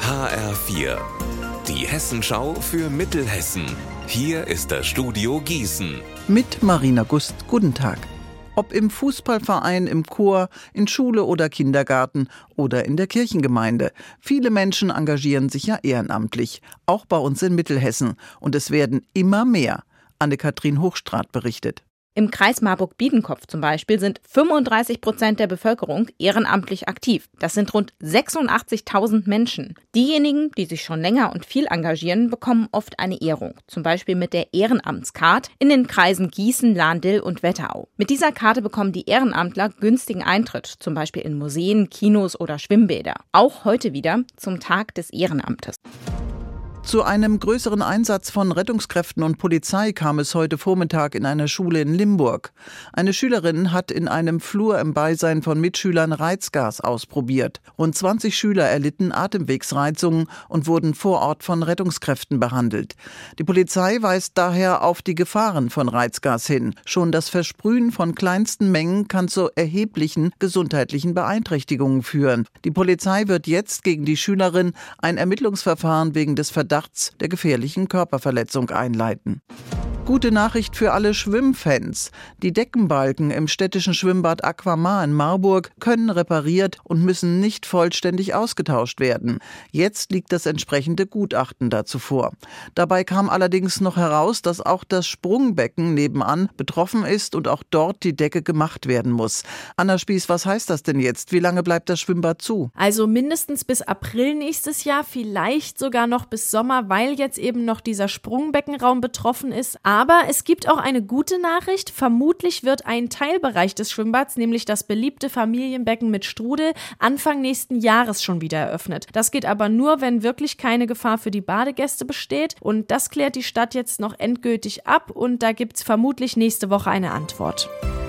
HR4, die Hessenschau für Mittelhessen. Hier ist das Studio Gießen. Mit Marina Gust, guten Tag. Ob im Fußballverein, im Chor, in Schule oder Kindergarten oder in der Kirchengemeinde. Viele Menschen engagieren sich ja ehrenamtlich, auch bei uns in Mittelhessen. Und es werden immer mehr. Anne-Kathrin Hochstraat berichtet. Im Kreis Marburg-Biedenkopf zum Beispiel sind 35% der Bevölkerung ehrenamtlich aktiv. Das sind rund 86.000 Menschen. Diejenigen, die sich schon länger und viel engagieren, bekommen oft eine Ehrung. Zum Beispiel mit der Ehrenamtskarte in den Kreisen Gießen, Lahn-Dill und Wetterau. Mit dieser Karte bekommen die Ehrenamtler günstigen Eintritt, zum Beispiel in Museen, Kinos oder Schwimmbäder. Auch heute wieder zum Tag des Ehrenamtes. Zu einem größeren Einsatz von Rettungskräften und Polizei kam es heute Vormittag in einer Schule in Limburg. Eine Schülerin hat in einem Flur im Beisein von Mitschülern Reizgas ausprobiert. Rund 20 Schüler erlitten Atemwegsreizungen und wurden vor Ort von Rettungskräften behandelt. Die Polizei weist daher auf die Gefahren von Reizgas hin. Schon das Versprühen von kleinsten Mengen kann zu erheblichen gesundheitlichen Beeinträchtigungen führen. Die Polizei wird jetzt gegen die Schülerin ein Ermittlungsverfahren wegen des Verdachts der gefährlichen Körperverletzung einleiten. Gute Nachricht für alle Schwimmfans. Die Deckenbalken im städtischen Schwimmbad Aquamar in Marburg können repariert und müssen nicht vollständig ausgetauscht werden. Jetzt liegt das entsprechende Gutachten dazu vor. Dabei kam allerdings noch heraus, dass auch das Sprungbecken nebenan betroffen ist und auch dort die Decke gemacht werden muss. Anna Spieß, was heißt das denn jetzt? Wie lange bleibt das Schwimmbad zu? Also mindestens bis April nächstes Jahr, vielleicht sogar noch bis Sommer, weil jetzt eben noch dieser Sprungbeckenraum betroffen ist. Aber es gibt auch eine gute Nachricht. Vermutlich wird ein Teilbereich des Schwimmbads, nämlich das beliebte Familienbecken mit Strudel, Anfang nächsten Jahres schon wieder eröffnet. Das geht aber nur, wenn wirklich keine Gefahr für die Badegäste besteht. Und das klärt die Stadt jetzt noch endgültig ab. Und da gibt es vermutlich nächste Woche eine Antwort.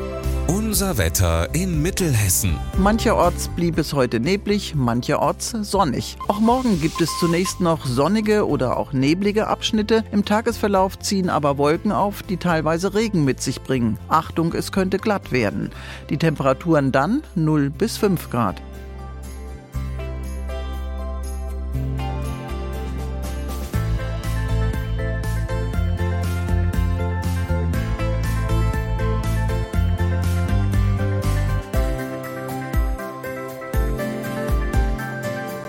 Unser Wetter in Mittelhessen. Mancherorts blieb es heute neblig, mancherorts sonnig. Auch morgen gibt es zunächst noch sonnige oder auch neblige Abschnitte. Im Tagesverlauf ziehen aber Wolken auf, die teilweise Regen mit sich bringen. Achtung, es könnte glatt werden. Die Temperaturen dann 0 bis 5 Grad.